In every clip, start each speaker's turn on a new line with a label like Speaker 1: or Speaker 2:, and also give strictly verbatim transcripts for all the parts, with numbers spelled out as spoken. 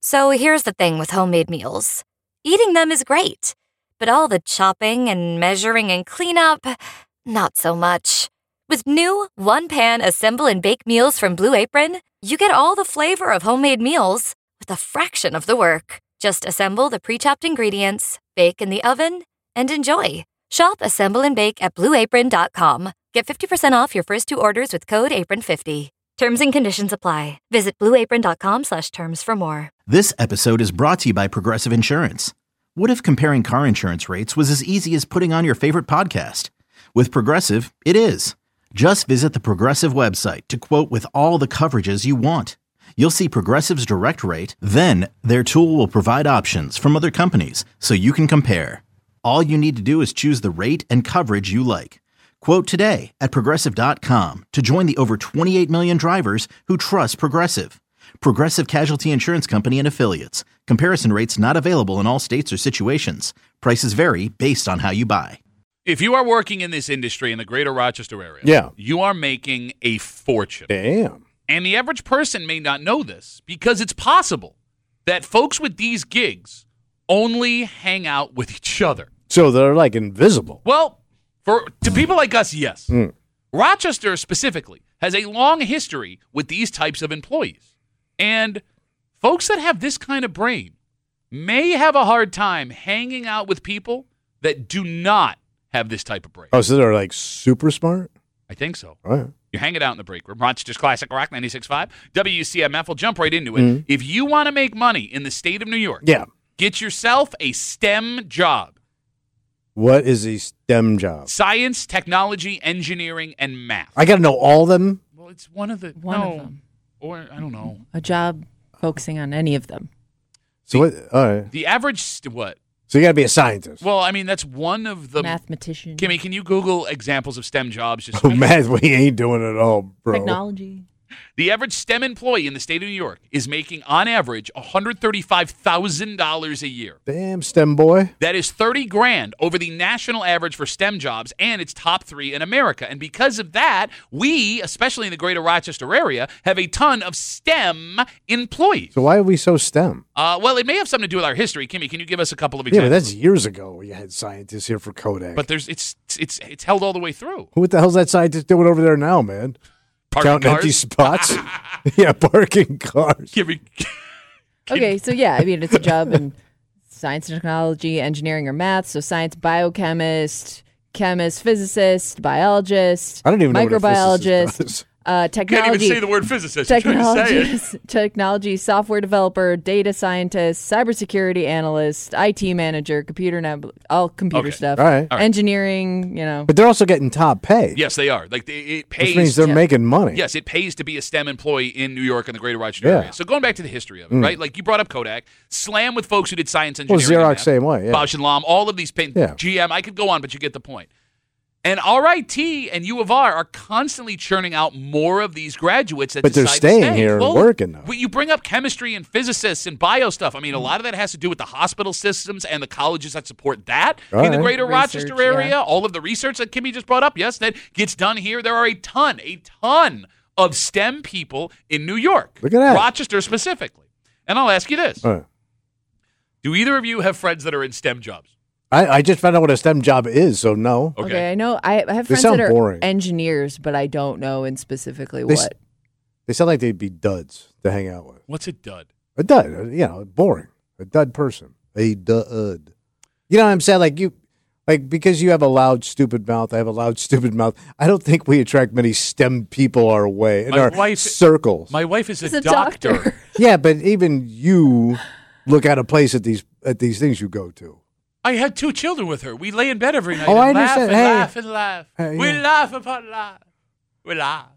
Speaker 1: So here's the thing with homemade meals. Eating them is great, but all the chopping and measuring and cleanup, not so much. With new one-pan assemble and bake meals from Blue Apron, you get all the flavor of homemade meals with a fraction of the work. Just assemble the pre-chopped ingredients, bake in the oven, and enjoy. Shop Assemble and Bake at blue apron dot com. Get fifty percent off your first two orders with code apron fifty. Terms and conditions apply. Visit blue apron dot com slash terms for more.
Speaker 2: This episode is brought to you by Progressive Insurance. What if comparing car insurance rates was as easy as putting on your favorite podcast? With Progressive, it is. Just visit the Progressive website to quote with all the coverages you want. You'll see Progressive's direct rate, then their tool will provide options from other companies so you can compare. All you need to do is choose the rate and coverage you like. Quote today at progressive dot com to join the over twenty-eight million drivers who trust Progressive. Progressive Casualty Insurance Company and Affiliates. Comparison rates not available in all states or situations. Prices vary based on how you buy.
Speaker 3: If you are working in this industry in the greater Rochester area,
Speaker 4: yeah.
Speaker 3: you are making a fortune.
Speaker 4: Damn.
Speaker 3: And the average person may not know this because it's possible that folks with these gigs only hang out with each other.
Speaker 4: So they're like invisible.
Speaker 3: Well, for to people like us, yes.
Speaker 4: Mm.
Speaker 3: Rochester specifically has a long history with these types of employees. And folks that have this kind of brain may have a hard time hanging out with people that do not have this type of brain.
Speaker 4: Oh, so they're like super smart?
Speaker 3: I think so.
Speaker 4: All right.
Speaker 3: You're hanging out in the break room. Rochester's Classic Rock ninety-six point five. W C M F. We'll jump right into it.
Speaker 4: Mm.
Speaker 3: If you want to make money in the state of New York,
Speaker 4: yeah.
Speaker 3: get yourself a STEM job.
Speaker 4: What is a STEM job?
Speaker 3: Science, technology, engineering, and math.
Speaker 4: I got to know all of them?
Speaker 3: Well, it's one of the...
Speaker 5: One
Speaker 3: no,
Speaker 5: of them.
Speaker 3: Or, I don't know.
Speaker 5: A job focusing on any of them.
Speaker 4: So what? All right.
Speaker 3: The average... St- what?
Speaker 4: So you got to be a scientist.
Speaker 3: Well, I mean, that's one of the...
Speaker 5: Mathematician.
Speaker 3: Kimmy, can you Google examples of STEM jobs? Just
Speaker 4: Oh, math, we ain't doing it all, bro.
Speaker 5: Technology.
Speaker 3: The average STEM employee in the state of New York is making, on average, one hundred thirty-five thousand dollars a year.
Speaker 4: Damn, STEM boy.
Speaker 3: That is thirty grand over the national average for STEM jobs, and it's top three in America. And because of that, we, especially in the greater Rochester area, have a ton of STEM employees.
Speaker 4: So why are we so STEM?
Speaker 3: Uh, well, it may have something to do with our history. Kimmy, can you give us a couple of
Speaker 4: Yeah,
Speaker 3: examples?
Speaker 4: but that's years ago. You had scientists here for Kodak.
Speaker 3: But there's it's it's it's held all the way through.
Speaker 4: What the hell's that scientist doing over there now, man?
Speaker 3: Parking
Speaker 4: Counting
Speaker 3: cars?
Speaker 4: empty spots? Yeah, parking cars.
Speaker 3: Kimmy,
Speaker 5: Okay, so yeah, I mean, it's a job in science and technology, engineering, or math. So science, biochemist, chemist, physicist, biologist,
Speaker 4: I don't even know what a
Speaker 5: microbiologist,
Speaker 4: physicist does.
Speaker 5: uh,
Speaker 3: can't
Speaker 5: technology.
Speaker 3: even say the word physicist. You're trying to say it.
Speaker 5: Technology, technology, software developer, data scientist, cybersecurity analyst, I T manager, computer, nab- all computer
Speaker 3: Okay.
Speaker 5: stuff,
Speaker 4: All right.
Speaker 3: All right.
Speaker 5: engineering, you know.
Speaker 4: But they're also getting top pay.
Speaker 3: Yes, they are. Like they, it pays.
Speaker 4: Which means they're
Speaker 5: Yeah.
Speaker 4: making money.
Speaker 3: Yes, it pays to be a STEM employee in New York and the greater Rochester
Speaker 4: Yeah.
Speaker 3: area. So going back to the history of it,
Speaker 4: Mm.
Speaker 3: right? Like you brought up Kodak, slam with folks who did science,
Speaker 4: Well,
Speaker 3: engineering, and
Speaker 4: Xerox
Speaker 3: math.
Speaker 4: same way, yeah.
Speaker 3: Bausch and Lomb, all of these, pin-
Speaker 4: Yeah.
Speaker 3: G M, I could go on, but you get the point. And R I T and U of R are constantly churning out more of these graduates that
Speaker 4: But they're
Speaker 3: decide
Speaker 4: staying
Speaker 3: to stay.
Speaker 4: here and
Speaker 3: Well,
Speaker 4: working, though.
Speaker 3: but you bring up chemistry and physicists and bio stuff. I mean, a lot of that has to do with the hospital systems and the colleges that support that
Speaker 4: All
Speaker 3: in the
Speaker 4: right.
Speaker 3: greater
Speaker 5: Research,
Speaker 3: Rochester area.
Speaker 5: yeah.
Speaker 3: All of the research that Kimmy just brought up, yes, that gets done here. There are a ton, a ton of STEM people in New York.
Speaker 4: Look at that.
Speaker 3: Rochester specifically. And I'll ask you this.
Speaker 4: All right.
Speaker 3: Do either of you have friends that are in STEM jobs?
Speaker 4: I, I just found out what a STEM job is, so no.
Speaker 3: Okay.
Speaker 5: Okay, I know. I, I have
Speaker 4: They
Speaker 5: friends
Speaker 4: sound
Speaker 5: that are
Speaker 4: boring.
Speaker 5: engineers, but I don't know in specifically
Speaker 4: They s-
Speaker 5: what.
Speaker 4: They sound like they'd be duds to hang out with.
Speaker 3: What's a dud?
Speaker 4: A dud, uh, you know, boring. A dud person. A dud. You know what I'm saying? Like you, like because you have a loud, stupid mouth. I have a loud, stupid mouth. I don't think we attract many STEM people our way in
Speaker 3: My
Speaker 4: our
Speaker 3: wife-
Speaker 4: circles.
Speaker 3: My wife is a,
Speaker 5: He's a
Speaker 3: doctor.
Speaker 5: doctor.
Speaker 4: Yeah, but even you look out of place at these at these things you go to.
Speaker 3: I had two children with her. We lay in bed every night
Speaker 4: Oh,
Speaker 3: and
Speaker 4: I
Speaker 3: laugh and
Speaker 4: understand. Hey.
Speaker 3: laugh and laugh.
Speaker 4: Hey,
Speaker 3: we
Speaker 4: yeah.
Speaker 3: laugh upon laugh. We laugh.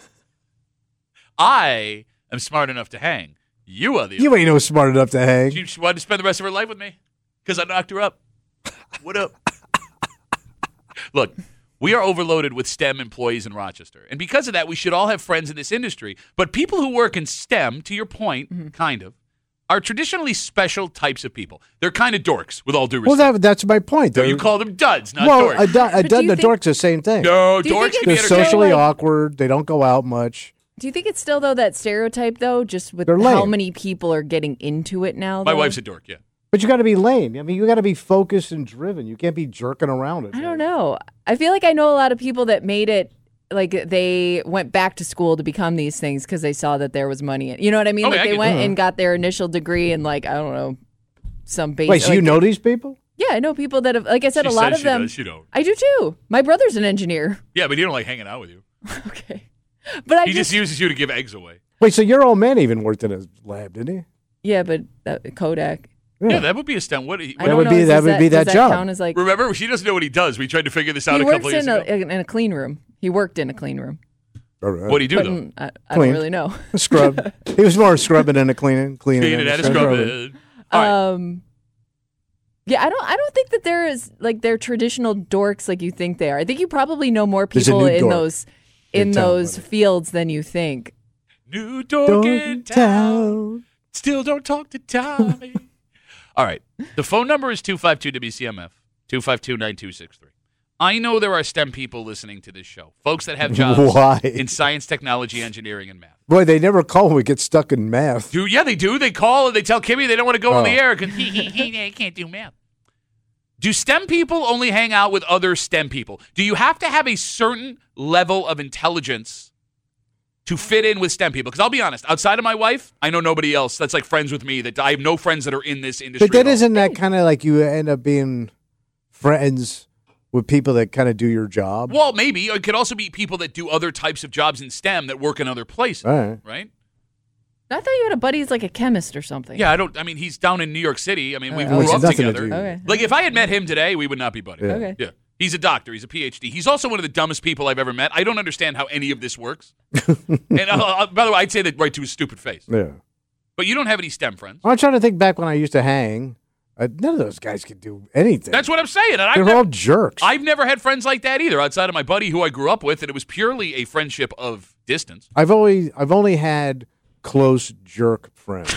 Speaker 3: I am smart enough to hang. You are the
Speaker 4: You ain't no smart enough to hang.
Speaker 3: She, she wanted to spend the rest of her life with me because I knocked her up. What up? Look, we are overloaded with STEM employees in Rochester. And because of that, we should all have friends in this industry. But people who work in STEM, to your point,
Speaker 4: Mm-hmm.
Speaker 3: kind of, are traditionally special types of people. They're kind of dorks, with all due
Speaker 4: Well,
Speaker 3: respect.
Speaker 4: that, that's my point.
Speaker 3: So
Speaker 4: They're-
Speaker 3: you call them duds, not
Speaker 4: well,
Speaker 3: dorks.
Speaker 4: a, du- a
Speaker 5: But
Speaker 4: dud
Speaker 5: do you
Speaker 4: and a
Speaker 5: think-
Speaker 4: dork's the same thing.
Speaker 3: no,
Speaker 5: Do you
Speaker 3: dorks
Speaker 5: think
Speaker 3: can be
Speaker 4: They're
Speaker 5: it's
Speaker 3: entertaining.
Speaker 4: socially
Speaker 5: like-
Speaker 4: awkward. They don't go out much.
Speaker 5: Do you think it's still, though, that stereotype, though, just with
Speaker 4: They're
Speaker 5: how
Speaker 4: lame.
Speaker 5: many people are getting into it now?
Speaker 3: My
Speaker 5: though?
Speaker 3: wife's a dork, yeah.
Speaker 4: But you got to be lame. I mean, you got to be focused and driven. You can't be jerking around it.
Speaker 5: I don't know. I feel like I know a lot of people that made it, like they went back to school to become these things because they saw that there was money in. You know what I mean?
Speaker 3: Okay,
Speaker 5: like
Speaker 3: I
Speaker 5: they
Speaker 3: get
Speaker 5: went
Speaker 4: that.
Speaker 5: and got their initial degree in, like, I don't know, some basic.
Speaker 4: Wait, so
Speaker 5: like,
Speaker 4: you know these people?
Speaker 5: Yeah, I know people that have, like I said,
Speaker 3: She
Speaker 5: a lot
Speaker 3: says
Speaker 5: of them.
Speaker 3: She does, you don't.
Speaker 5: I do too. My brother's an engineer.
Speaker 3: Yeah, but he don't like hanging out with you.
Speaker 5: Okay. But I
Speaker 3: He
Speaker 5: just,
Speaker 3: just uses you to give eggs away.
Speaker 4: Wait, so your old man even worked in a lab, didn't he?
Speaker 5: yeah, but uh, Kodak.
Speaker 3: Yeah, that would be a STEM. What? He,
Speaker 5: I
Speaker 4: That
Speaker 5: don't
Speaker 4: would
Speaker 5: know,
Speaker 4: be-
Speaker 5: is-
Speaker 4: that
Speaker 5: does
Speaker 4: would be
Speaker 5: does
Speaker 4: that job.
Speaker 5: Count as like,
Speaker 3: remember, she doesn't know what he does. We tried to figure this out
Speaker 5: he
Speaker 3: a
Speaker 5: works
Speaker 3: couple years
Speaker 5: in a,
Speaker 3: ago.
Speaker 5: in a clean room. He worked in a clean room.
Speaker 4: All right.
Speaker 3: What do you do, though?
Speaker 5: Putting- I, I
Speaker 4: Clean.
Speaker 5: don't really know.
Speaker 4: Scrub. He was more scrubbing than a cleaning. Cleaning,
Speaker 3: Cleaning
Speaker 4: than
Speaker 3: and scrubbing. All right.
Speaker 5: Um, yeah, I don't. I don't think that there is like they're traditional dorks like you think they are. I think you probably know more
Speaker 4: There's a
Speaker 5: people
Speaker 4: new
Speaker 5: in
Speaker 4: dork
Speaker 5: those in
Speaker 4: in town,
Speaker 5: those
Speaker 4: buddy.
Speaker 5: fields than you think.
Speaker 3: New dork in town.
Speaker 4: Downtown.
Speaker 3: Still don't talk to Tommy. All right. The phone number is two five two W C M F, two five two, nine two six three. I know there are STEM people listening to this show, folks that have jobs
Speaker 4: Why?
Speaker 3: in science, technology, engineering, and math.
Speaker 4: Boy, they never call when we get stuck in math.
Speaker 3: Do yeah, they do. They call and they tell Kimmy they don't want to go on the
Speaker 4: Oh.
Speaker 3: air because he, he, he, he can't do math. Do STEM people only hang out with other STEM people? Do you have to have a certain level of intelligence to fit in with STEM people? Because I'll be honest, outside of my wife, I know nobody else that's like friends with me. That I have no friends that are in this industry.
Speaker 4: But then
Speaker 3: at all.
Speaker 4: isn't that kind of like you end up being friends with people that kind of do your job?
Speaker 3: Well, maybe it could also be people that do other types of jobs in STEM that work in other places,
Speaker 4: All right.
Speaker 3: right?
Speaker 5: I thought you had a buddy who's like a chemist or something.
Speaker 3: Yeah, I don't. I mean, he's down in New York City. I mean, we
Speaker 5: Oh,
Speaker 3: grew
Speaker 4: it's
Speaker 3: up
Speaker 4: nothing to
Speaker 3: together.
Speaker 4: do.
Speaker 5: Okay.
Speaker 3: Like if I had met him today, we would not be buddies.
Speaker 4: Yeah.
Speaker 5: Okay.
Speaker 3: Yeah. He's a doctor. He's a P H D. He's also one of the dumbest people I've ever met. I don't understand how any of this works. and uh, uh, by the way, I'd say that right to his stupid face.
Speaker 4: Yeah.
Speaker 3: But you don't have any STEM friends.
Speaker 4: I'm trying to think back when I used to hang. Uh, none of those guys could do anything.
Speaker 3: That's what I'm saying. And I've
Speaker 4: They're
Speaker 3: never,
Speaker 4: all jerks.
Speaker 3: I've never had friends like that either, outside of my buddy who I grew up with, and it was purely a friendship of distance.
Speaker 4: I've always I've only had close jerk friends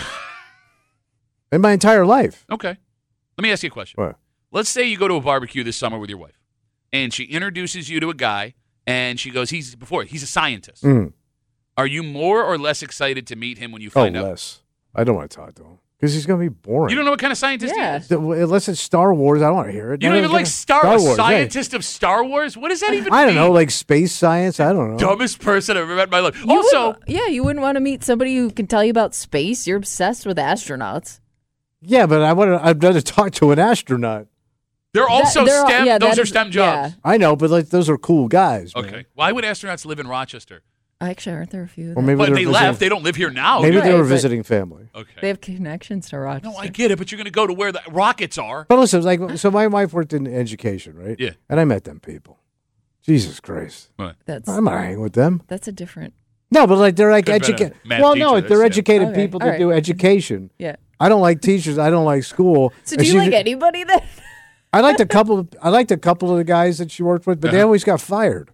Speaker 4: in my entire life.
Speaker 3: Okay. Let me ask you a question.
Speaker 4: What?
Speaker 3: Let's say you go to a barbecue this summer with your wife, and she introduces you to a guy, and she goes, "He's before he's a scientist."
Speaker 4: Mm.
Speaker 3: Are you more or less excited to meet him when you
Speaker 4: Oh,
Speaker 3: find out?
Speaker 4: less. I don't want to talk to him because he's going to be boring.
Speaker 3: You don't know what kind of scientist
Speaker 5: Yeah.
Speaker 3: he is.
Speaker 4: The- Unless it's Star Wars, I don't want to hear it.
Speaker 3: You
Speaker 4: Not
Speaker 3: don't even
Speaker 4: gonna-
Speaker 3: like Star, a
Speaker 4: Wars. hey.
Speaker 3: scientist of Star Wars? What does that even
Speaker 4: I don't
Speaker 3: mean?
Speaker 4: know, like space science. I don't know.
Speaker 3: Dumbest person I've ever met in my life.
Speaker 5: You
Speaker 3: Also,
Speaker 5: wouldn't- yeah, you wouldn't want to meet somebody who can tell you about space. You're obsessed with astronauts.
Speaker 4: Yeah, but I want to. I'd rather talk to an astronaut.
Speaker 3: they're also
Speaker 5: That- they're all-
Speaker 3: STEM.
Speaker 5: yeah,
Speaker 3: Those
Speaker 5: that
Speaker 3: are
Speaker 5: is-
Speaker 3: STEM jobs.
Speaker 4: I know, but like those are cool guys. man.
Speaker 3: Okay. Why would astronauts live in Rochester?
Speaker 5: Actually, aren't there a few?
Speaker 4: Or
Speaker 5: that-
Speaker 4: maybe
Speaker 3: But
Speaker 4: they're
Speaker 3: they
Speaker 4: visiting,
Speaker 3: left. They don't live here now.
Speaker 4: Maybe they
Speaker 5: Right,
Speaker 4: were
Speaker 5: but-
Speaker 4: visiting family.
Speaker 3: Okay.
Speaker 5: They have connections to Rochester.
Speaker 3: No, I get it, but you're going to go to where the rockets are.
Speaker 4: But listen, like, so my wife worked in education, right?
Speaker 3: Yeah.
Speaker 4: And I met them people. Jesus Christ,
Speaker 5: That's
Speaker 4: I'm not hanging with them.
Speaker 5: that's a different.
Speaker 4: No, but like they're like
Speaker 3: Could've been a
Speaker 4: educated.
Speaker 3: math
Speaker 4: Well,
Speaker 3: teacher,
Speaker 4: no,
Speaker 3: that's-
Speaker 4: they're
Speaker 3: yeah.
Speaker 4: educated
Speaker 5: Okay,
Speaker 4: people
Speaker 5: all
Speaker 4: that
Speaker 5: right.
Speaker 4: do education.
Speaker 5: Yeah.
Speaker 4: I don't like teachers. I don't like school.
Speaker 5: So
Speaker 4: And
Speaker 5: do you
Speaker 4: she-
Speaker 5: like anybody then?
Speaker 4: I liked a couple. Of, I liked a couple of the guys that she worked with, but they
Speaker 3: Uh-huh.
Speaker 4: always got fired.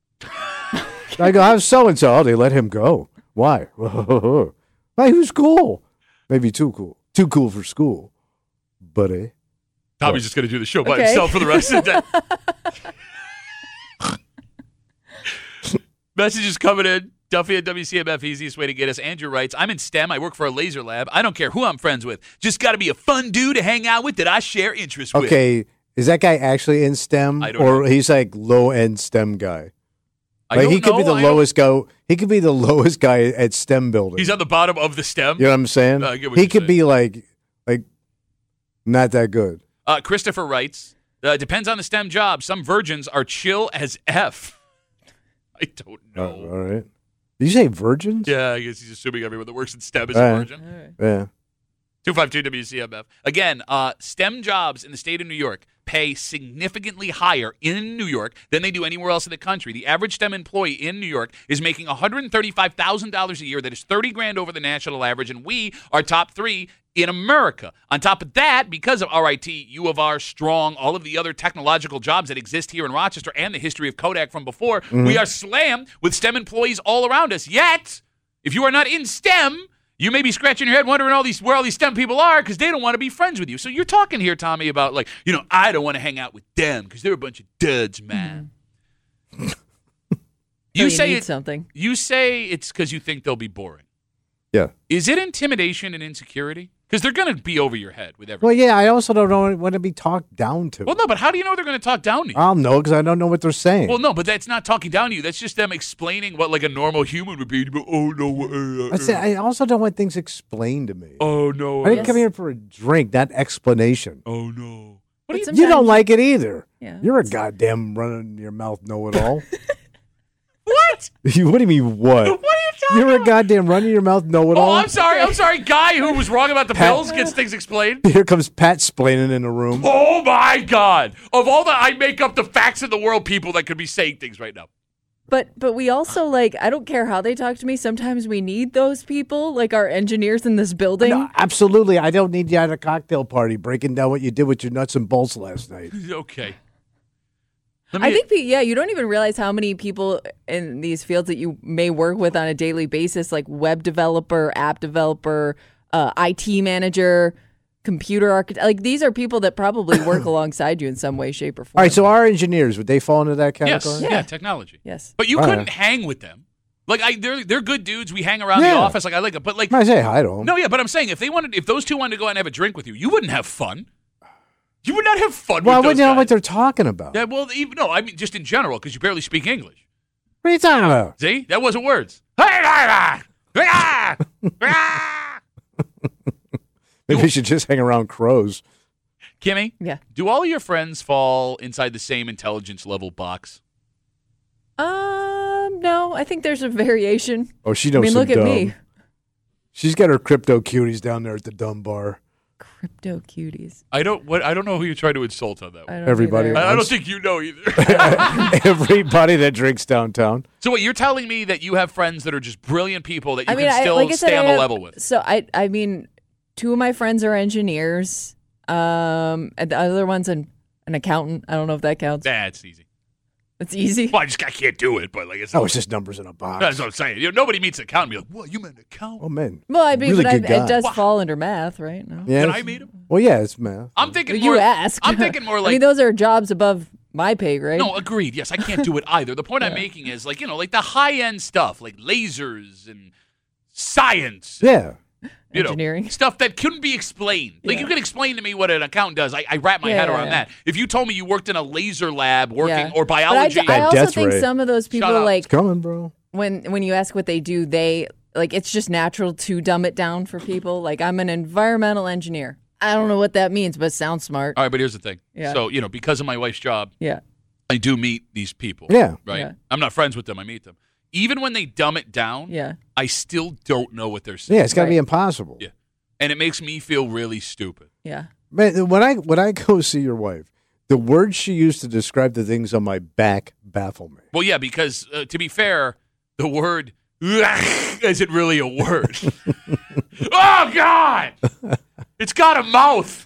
Speaker 4: I go, how's so and so? Oh, they let him go. Why? Hey, who's cool? Maybe too cool. Too cool for school, buddy.
Speaker 3: Tommy's just going to do the show by
Speaker 5: Okay.
Speaker 3: himself for the rest of the day. Messages coming in. Duffy at W C M F, easiest way to get us. Andrew writes, I'm in STEM. I work for a laser lab. I don't care who I'm friends with. Just got to be a fun dude to hang out with that I share interests with.
Speaker 4: Okay, is that guy actually in STEM,
Speaker 3: I don't
Speaker 4: or
Speaker 3: know.
Speaker 4: he's like low end STEM guy?
Speaker 3: I
Speaker 4: Like
Speaker 3: don't
Speaker 4: he could be
Speaker 3: know.
Speaker 4: the
Speaker 3: I don't-
Speaker 4: lowest go. He could be the lowest guy at STEM building.
Speaker 3: He's on the bottom of the STEM.
Speaker 4: You know what I'm saying?
Speaker 3: I get what
Speaker 4: he
Speaker 3: you're
Speaker 4: could
Speaker 3: saying.
Speaker 4: be like, like, not that good.
Speaker 3: Uh, Christopher writes, uh, depends on the STEM job. Some virgins are chill as F. I don't
Speaker 4: Oh,
Speaker 3: know.
Speaker 4: all right. Did you say virgins?
Speaker 3: Yeah, I guess he's assuming everyone that works in STEM is
Speaker 4: All
Speaker 3: a
Speaker 4: right.
Speaker 3: virgin.
Speaker 4: Yeah.
Speaker 3: two five two W C M F. Again, uh, STEM jobs in the state of New York pay significantly higher in New York than they do anywhere else in the country. The average STEM employee in New York is making one hundred thirty-five thousand dollars a year. That is thirty grand over the national average, and we are top three in America. On top of that, because of R I T, U of R, Strong, all of the other technological jobs that exist here in Rochester, and the history of Kodak from before, we are slammed with STEM employees all around us. Yet, if you are not in STEM, you may be scratching your head wondering all these where all these STEM people are because they don't want to be friends with you. So you're talking here, Tommy, about like, you know, I don't want to hang out with them because they're a bunch of duds, man. You
Speaker 5: you
Speaker 3: say
Speaker 5: need
Speaker 3: it,
Speaker 5: something.
Speaker 3: You say it's because you think they'll be boring.
Speaker 4: Yeah.
Speaker 3: Is it intimidation and insecurity? Because they're going to be over your head with everything.
Speaker 4: Well, yeah, I also don't want to be talked down to.
Speaker 3: Well, no, but how do you know they're going to talk down to you?
Speaker 4: I'll know because I don't know what they're saying.
Speaker 3: Well, no, but that's not talking down to you. That's just them explaining what like a normal human would be. Oh no! Uh, uh,
Speaker 4: I, say, I also don't want things explained to me.
Speaker 3: oh no!
Speaker 4: I didn't
Speaker 5: Yes.
Speaker 4: come here for a drink, not expation.
Speaker 3: Oh no! What
Speaker 5: But
Speaker 3: do you?
Speaker 5: sometimes-
Speaker 4: You don't like it either.
Speaker 5: Yeah.
Speaker 4: You're a goddamn running your mouth know-it-all.
Speaker 3: What?
Speaker 4: You- what do you mean what?
Speaker 3: What are you talking
Speaker 4: You're a
Speaker 3: about?
Speaker 4: goddamn running your mouth know-it-all.
Speaker 3: Oh, I'm sorry. I'm sorry. Guy who was wrong about the
Speaker 4: Pat-
Speaker 3: pills gets things explained.
Speaker 4: Here comes Pat splaining in the room.
Speaker 3: Oh my God! Of all the I make up the facts in the world, people that could be saying things right now.
Speaker 5: But but we also like I don't care how they talk to me. Sometimes we need those people, like our engineers in this building.
Speaker 4: No, absolutely. I don't need you at a cocktail party breaking down what you did with your nuts and bolts last night.
Speaker 3: Okay. Let me,
Speaker 5: I think, pe- yeah, you don't even realize how many people in these fields that you may work with on a daily basis, like web developer, app developer, uh, I T manager, computer architect. Like these are people that probably work alongside you in some way, shape, or form.
Speaker 4: All right, so our engineers, would they fall into that
Speaker 3: yes,
Speaker 4: category?
Speaker 3: yeah.
Speaker 5: Yeah.
Speaker 3: technology.
Speaker 5: Yes.
Speaker 3: But you
Speaker 4: All
Speaker 3: couldn't
Speaker 4: right.
Speaker 3: hang with them. Like I, they're they're good dudes. We hang around the
Speaker 4: Yeah.
Speaker 3: office. Like I like it. But like,
Speaker 4: I say hi to them.
Speaker 3: no, yeah. But I'm saying if they wanted, if those two wanted to go out and have a drink with you, you wouldn't have fun. You would not have fun.
Speaker 4: Why
Speaker 3: with
Speaker 4: wouldn't
Speaker 3: those
Speaker 4: you know
Speaker 3: guys.
Speaker 4: what they're talking about?
Speaker 3: Yeah, well, even no, I mean just in general because you barely speak English.
Speaker 4: What are you talking about?
Speaker 3: See, that wasn't words.
Speaker 4: Maybe you should just hang around crows.
Speaker 3: Kimmy,
Speaker 5: Yeah.
Speaker 3: do all of your friends fall inside the same intelligence level box?
Speaker 5: Um. No, I think there's a variation.
Speaker 4: Oh, she
Speaker 5: I
Speaker 4: knows
Speaker 5: mean,
Speaker 4: some
Speaker 5: look at
Speaker 4: dumb.
Speaker 5: me.
Speaker 4: She's got her crypto cuties down there at the dumb bar.
Speaker 5: Crypto cuties.
Speaker 3: I don't. What I don't know who you're trying to insult on that
Speaker 5: I
Speaker 3: one.
Speaker 5: don't
Speaker 4: Everybody.
Speaker 5: either.
Speaker 3: I, I don't
Speaker 4: Once-
Speaker 3: think you know either.
Speaker 4: Everybody that drinks downtown.
Speaker 3: So what you're telling me that you have friends that are just brilliant people that you
Speaker 5: I mean,
Speaker 3: can
Speaker 5: I,
Speaker 3: still
Speaker 5: like I said,
Speaker 3: stay
Speaker 5: I
Speaker 3: on the
Speaker 5: have-
Speaker 3: level with?
Speaker 5: So I, I mean, two of my friends are engineers. Um, and the other one's an an accountant. I don't know if that counts.
Speaker 3: That's easy.
Speaker 5: It's easy.
Speaker 3: Well, I just I can't do it, but like it's
Speaker 4: Oh, it's just numbers in a box.
Speaker 3: that's what I'm saying. You know, nobody meets an accountant and be like, "What? You meant an accountant?"
Speaker 4: Oh, man.
Speaker 5: Well, I mean,
Speaker 4: Really
Speaker 5: but I,
Speaker 4: good guy.
Speaker 5: it does
Speaker 3: Wow.
Speaker 5: fall under math, right? No.
Speaker 4: Yeah,
Speaker 3: Can
Speaker 4: it's-
Speaker 3: I meet him?
Speaker 4: Well, yeah, it's math.
Speaker 3: I'm thinking
Speaker 5: You
Speaker 3: more.
Speaker 5: ask.
Speaker 3: I'm thinking more
Speaker 5: I
Speaker 3: like
Speaker 5: mean, those are jobs above my pay grade.
Speaker 3: No, agreed. Yes, I can't do it either. The point I'm making is like, you know, like the high end stuff, like lasers and science,
Speaker 4: Yeah.
Speaker 3: you know,
Speaker 5: Engineering.
Speaker 3: stuff that couldn't be explained. Like
Speaker 5: Yeah.
Speaker 3: you can explain to me what an accountant does. I, I wrap my
Speaker 5: Yeah,
Speaker 3: head
Speaker 5: yeah,
Speaker 3: around
Speaker 5: yeah.
Speaker 3: that. If you told me you worked in a laser lab working
Speaker 5: Yeah.
Speaker 3: or
Speaker 5: But I,
Speaker 3: biology,
Speaker 5: I
Speaker 4: That
Speaker 5: also
Speaker 4: death
Speaker 5: think
Speaker 4: ray.
Speaker 5: some of those people,
Speaker 3: up.
Speaker 5: like
Speaker 4: It's coming, bro.
Speaker 5: when when you ask what they do, they like it's just natural to dumb it down for people. Like I'm an environmental engineer. I don't know what that means, but it sounds smart.
Speaker 3: all right, but here's the thing.
Speaker 5: Yeah.
Speaker 3: So, you know, because of my wife's job,
Speaker 5: Yeah.
Speaker 3: I do meet these people.
Speaker 4: Yeah.
Speaker 3: Right.
Speaker 5: Yeah.
Speaker 3: I'm not friends with them. I meet them. Even when they dumb it down,
Speaker 5: Yeah.
Speaker 3: I still don't know what they're saying.
Speaker 4: Yeah, it's got to be
Speaker 5: Right.
Speaker 4: impossible.
Speaker 3: Yeah. And it makes me feel really stupid.
Speaker 5: Yeah.
Speaker 4: Man, when I when I go see your wife, the words she used to describe the things on my back baffle me.
Speaker 3: Well, yeah, because uh, to be fair, the word isn't really a word. Oh, God! It's got a mouth.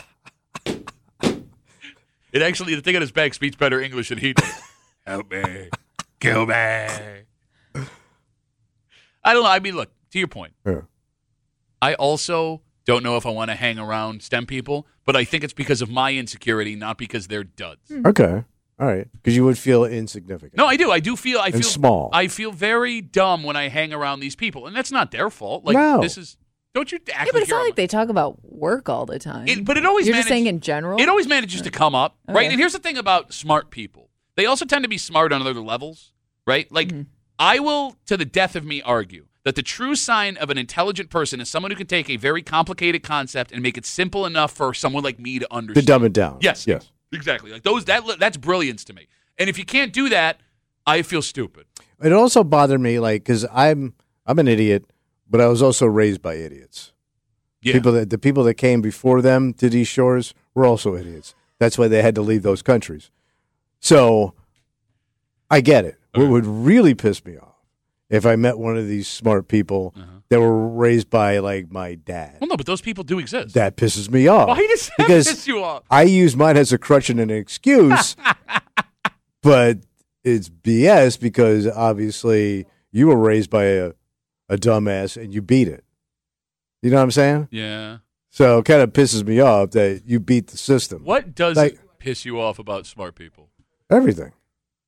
Speaker 3: It actually, the thing on his back speaks better English than he does. Help me. Kill me. I don't know. I mean, look, to your point,
Speaker 4: Yeah.
Speaker 3: I also don't know if I want to hang around STEM people, but I think it's because of my insecurity, not because they're duds.
Speaker 4: Okay. All right. Because you would feel insignificant.
Speaker 3: No, I do. I do feel I
Speaker 4: And
Speaker 3: feel
Speaker 4: small.
Speaker 3: I feel very dumb when I hang around these people, and that's not their fault. Like
Speaker 4: No.
Speaker 3: this is. Don't you act
Speaker 5: Yeah,
Speaker 3: like
Speaker 5: but it's
Speaker 3: you're
Speaker 5: not
Speaker 3: on
Speaker 5: like they talk about work all the time.
Speaker 3: It, but it always
Speaker 5: You're
Speaker 3: manage-
Speaker 5: just saying in general.
Speaker 3: It always manages to come up, right?
Speaker 5: Okay.
Speaker 3: And here's the thing about smart people. They also tend to be smart on other levels, right? Like,
Speaker 5: Mm-hmm.
Speaker 3: I will, to the death of me, argue that the true sign of an intelligent person is someone who can take a very complicated concept and make it simple enough for someone like me to
Speaker 4: To
Speaker 3: understand.
Speaker 4: dumb it down.
Speaker 3: Yes.
Speaker 4: Yes.
Speaker 3: Exactly. Like those that that's brilliance to me. And if you can't do that, I feel stupid.
Speaker 4: It also bothered me, like, because I'm I'm an idiot, but I was also raised by idiots.
Speaker 3: Yeah.
Speaker 4: People that the people that came before them to these shores were also idiots. That's why they had to leave those countries. So I get it.
Speaker 3: Okay.
Speaker 4: What would really piss me off if I met one of these smart people
Speaker 3: Uh-huh.
Speaker 4: that were raised by like my dad.
Speaker 3: Well, no, but those people do exist.
Speaker 4: That pisses me off.
Speaker 3: Why does that
Speaker 4: because
Speaker 3: piss you off?
Speaker 4: I use mine as a crutch and an excuse, but it's B S because obviously you were raised by a, a dumbass and you beat it. You know what I'm saying?
Speaker 3: Yeah.
Speaker 4: So it kind of pisses me off that you beat the system.
Speaker 3: What does
Speaker 4: Like-
Speaker 3: piss you off about smart people?
Speaker 4: Everything.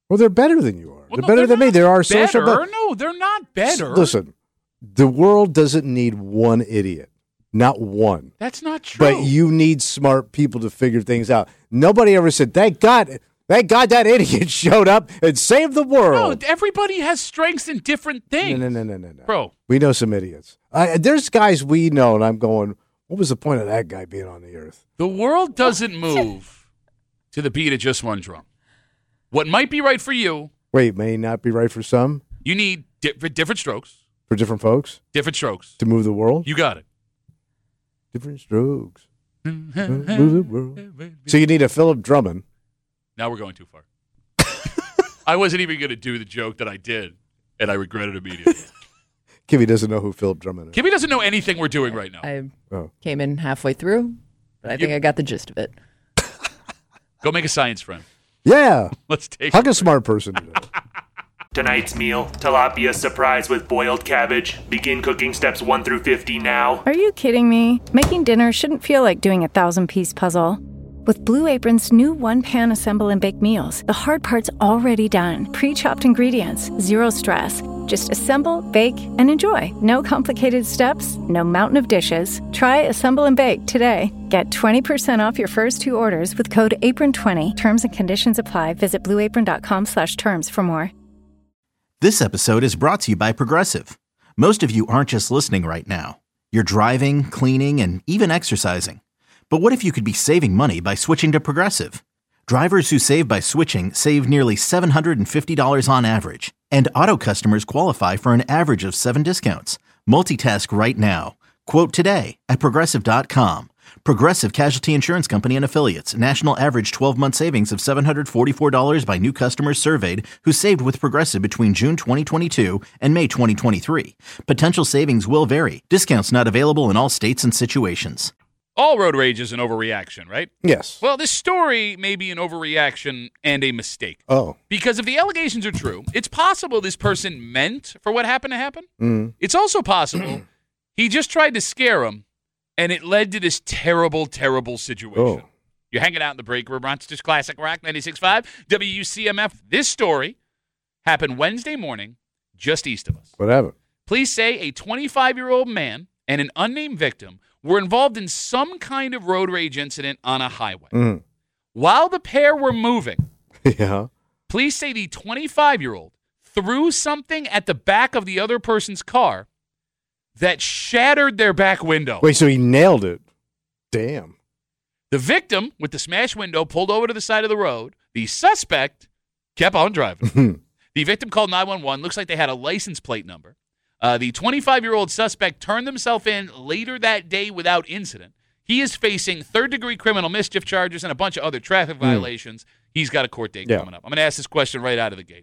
Speaker 4: Well, they're better than you are.
Speaker 3: Well,
Speaker 4: they're
Speaker 3: no,
Speaker 4: better
Speaker 3: they're
Speaker 4: than me.
Speaker 3: not
Speaker 4: There are
Speaker 3: better.
Speaker 4: social. Be-
Speaker 3: no, they're not better.
Speaker 4: Listen, the world doesn't need one idiot. Not one.
Speaker 3: That's not true.
Speaker 4: But you need smart people to figure things out. Nobody ever said, thank God, thank God that idiot showed up and saved the
Speaker 3: No,
Speaker 4: world.
Speaker 3: everybody has strengths in different things.
Speaker 4: No, no, no, no, no, no.
Speaker 3: Bro.
Speaker 4: We know some idiots. I, there's guys we know, and I'm going, what was the point of that guy being on the earth?
Speaker 3: The world doesn't move to the beat of just one drum. What might be right for you,
Speaker 4: Wait, may not be right for some,
Speaker 3: you need di- different strokes.
Speaker 4: for different folks,
Speaker 3: Different strokes.
Speaker 4: to move the world?
Speaker 3: You got it.
Speaker 4: Different strokes. Move the world. So you need a Philip Drummond.
Speaker 3: Now we're going too far. I wasn't even going to do the joke that I did, and I regret it immediately.
Speaker 4: Kimmy doesn't know who Philip Drummond is.
Speaker 3: Kimmy doesn't know anything we're doing right now.
Speaker 5: I
Speaker 4: Oh.
Speaker 5: came in halfway through, but I think
Speaker 3: You-
Speaker 5: I got the gist of it.
Speaker 3: Go make a science friend.
Speaker 4: Yeah.
Speaker 3: Let's take
Speaker 4: Hug
Speaker 3: it.
Speaker 4: a smart person today.
Speaker 6: Tonight's meal, tilapia surprise with boiled cabbage. Begin cooking steps one through fifty now.
Speaker 7: Are you kidding me? Making dinner shouldn't feel like doing a thousand-piece puzzle. With Blue Apron's new one-pan assemble and bake meals, the hard part's already done. Pre-chopped ingredients, zero stress. Just assemble, bake, and enjoy. No complicated steps, no mountain of dishes. Try Assemble and Bake today. Get twenty percent off your first two orders with code apron twenty. Terms and conditions apply. Visit blueapron.com slash terms for more.
Speaker 2: This episode is brought to you by Progressive. Most of you aren't just listening right now. You're driving, cleaning, and even exercising. But what if you could be saving money by switching to Progressive? Drivers who save by switching save nearly seven hundred fifty dollars on average. And auto customers qualify for an average of seven discounts. Multitask right now. Quote today at Progressive dot com. Progressive Casualty Insurance Company and Affiliates. National average twelve-month savings of seven hundred forty-four dollars by new customers surveyed who saved with Progressive between June twenty twenty-two and May twenty twenty-three. Potential savings will vary. Discounts not available in all states and situations.
Speaker 3: All road rage is an overreaction, right?
Speaker 4: Yes.
Speaker 3: Well, this story may be an overreaction and a mistake.
Speaker 4: Oh.
Speaker 3: Because if the allegations are true, it's possible this person meant for what happened to happen.
Speaker 4: Mm.
Speaker 3: It's also possible he just tried to scare him, and it led to this terrible, terrible situation.
Speaker 4: Oh.
Speaker 3: You're hanging out in the break room, Rochester's Classic Rock ninety-six point five, W U C M F. This story happened Wednesday morning just east of us.
Speaker 4: What happened?
Speaker 3: Police say a twenty-five-year-old man and an unnamed victim were involved in some kind of road rage incident on a highway.
Speaker 4: Mm.
Speaker 3: While the pair were moving,
Speaker 4: Yeah.
Speaker 3: police say the twenty-five-year-old threw something at the back of the other person's car that shattered their back window.
Speaker 4: Wait, so he nailed it. Damn.
Speaker 3: The victim, with the smashed window, pulled over to the side of the road. The suspect kept on driving. The victim called nine one one. Looks like they had a license plate number. Uh, the twenty-five-year-old suspect turned himself in later that day without incident. He is facing third-degree criminal mischief charges and a bunch of other traffic violations. He's got a court date
Speaker 4: Yeah.
Speaker 3: coming up. I'm going to ask this question right out of the gate.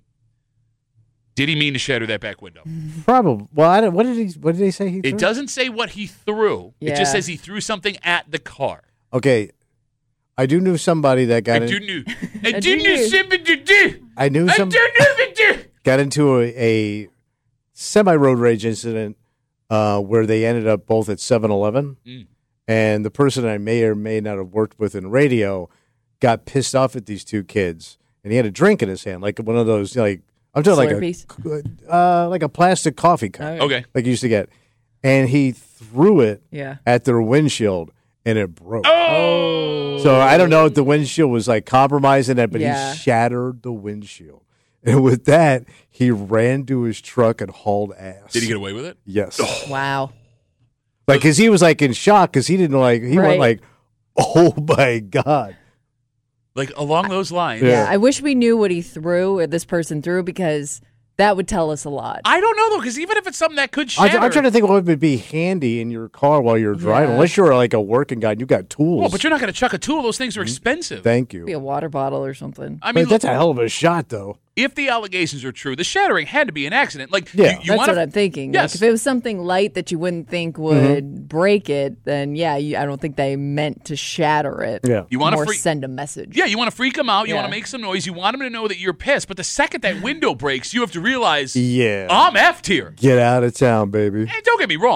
Speaker 3: Did he mean to shatter that back window?
Speaker 4: Probably. Well, I don't, what did he What did he say he threw?
Speaker 3: It doesn't say what he threw. It
Speaker 5: Yeah.
Speaker 3: just says he threw something at the car.
Speaker 4: Okay. I do know somebody that got
Speaker 3: I
Speaker 4: in,
Speaker 3: do knew. I
Speaker 5: I
Speaker 3: do
Speaker 5: do
Speaker 3: knew
Speaker 5: knew.
Speaker 3: something to do.
Speaker 4: I knew
Speaker 3: I
Speaker 4: some
Speaker 3: do know to do.
Speaker 4: got into a, a semi road rage incident uh, where they ended up both at seven eleven.
Speaker 3: Mm.
Speaker 4: And the person I may or may not have worked with in radio got pissed off at these two kids, and he had a drink in his hand, like one of those, like I'm talking
Speaker 5: Slurpees?
Speaker 4: like a uh, like a plastic coffee cup,
Speaker 3: Okay.
Speaker 4: like you used to get, and he threw it
Speaker 5: Yeah.
Speaker 4: at their windshield, and it broke.
Speaker 3: Oh.
Speaker 4: So I don't know if the windshield was like compromising it, but
Speaker 5: Yeah.
Speaker 4: he shattered the windshield, and with that, he ran to his truck and hauled ass.
Speaker 3: Did he get away with it?
Speaker 4: Yes.
Speaker 5: Wow.
Speaker 4: Like, because he was like in shock because he didn't like, he
Speaker 5: Right.
Speaker 4: went like, oh my God.
Speaker 3: Like along those lines.
Speaker 4: Yeah.
Speaker 5: Yeah. I wish we knew what he threw or this person threw because that would tell us a lot.
Speaker 3: I don't know though, because even if it's something that could
Speaker 4: I'm,
Speaker 3: shatter,
Speaker 4: I'm trying to think what would be handy in your car while you're driving,
Speaker 5: Yeah.
Speaker 4: unless you're like a working guy and you got tools.
Speaker 3: well, but you're not going to chuck a tool. Those things are expensive.
Speaker 4: Thank
Speaker 5: Be
Speaker 4: you.
Speaker 5: a water bottle or something.
Speaker 3: I
Speaker 4: But
Speaker 3: mean,
Speaker 4: that's
Speaker 3: look,
Speaker 4: a hell of a shot, though.
Speaker 3: if the allegations are true, the shattering had to be an accident. Like,
Speaker 4: Yeah.
Speaker 3: you, you
Speaker 5: That's
Speaker 3: wanna,
Speaker 5: what I'm thinking.
Speaker 3: Yes.
Speaker 5: Like if it was something light that you wouldn't think would break it, then yeah, you, I don't think they meant to shatter it.
Speaker 4: Yeah.
Speaker 3: You want to
Speaker 5: More
Speaker 3: freak.
Speaker 5: send a message.
Speaker 3: Yeah, you want to freak them out. You
Speaker 5: Yeah.
Speaker 3: want to make some noise. You want them to know that you're pissed. But the second that window breaks, you have to realize,
Speaker 4: Yeah.
Speaker 3: I'm effed here.
Speaker 4: Get out of town, baby.
Speaker 3: Hey, don't get me wrong.